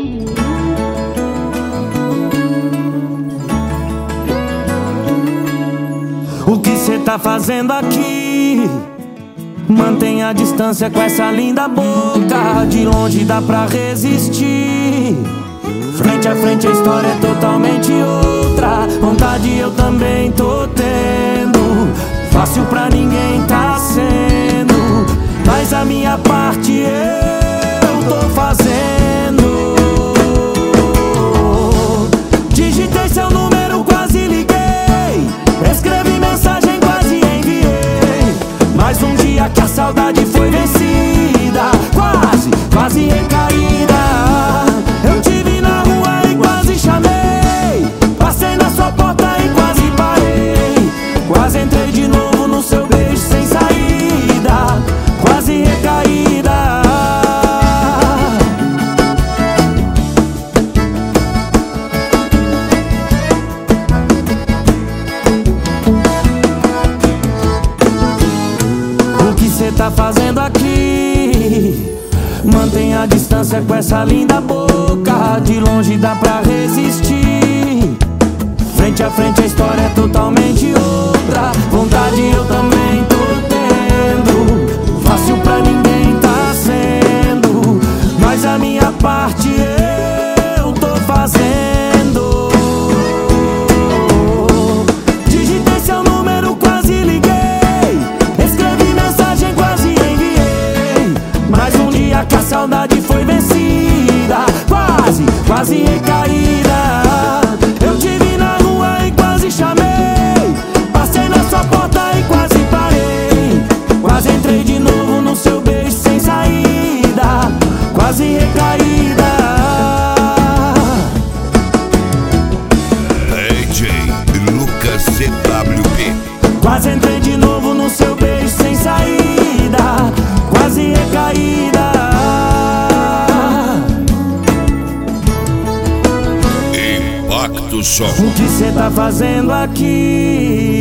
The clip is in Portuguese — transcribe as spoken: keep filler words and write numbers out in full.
O que cê tá fazendo aqui? Mantenha a distância com essa linda boca. De longe dá pra resistir. Frente a frente a história é totalmente outra. Vontade eu também tô tendo. Fácil pra ninguém tá sendo, mas a minha parte eu tô fazendo. Digitei seu número, quase liguei. Escrevi mensagem, quase enviei. Mas um dia que a saudade foi vencida, quase, quase recaída. Eu te vi na rua e quase chamei. Passei na sua porta e quase parei. Quase entrei de novo no seu beijo sem saída, quase recaída. O que cê tá fazendo aqui? Mantenha a distância com essa linda boca. De longe dá pra resistir. Frente a frente a história é totalmente outra. Vontade eu também tô tendo. Fácil pra ninguém tá sendo, mas a minha parte eu tô fazendo. Digitei seu número, quase liguei. Escrevi mensagem, quase enviei. Mas um dia que a saudade foi vencida, quase, quase recaída. Eu te vi na rua e quase chamei. Passei na sua porta e quase parei. Quase entrei de novo no seu beijo sem saída, quase recaída. D J Lucas C W P. Quase entrei de novo no seu beijo sem saída, quase recaída. Impacto Som. O que cê tá fazendo aqui?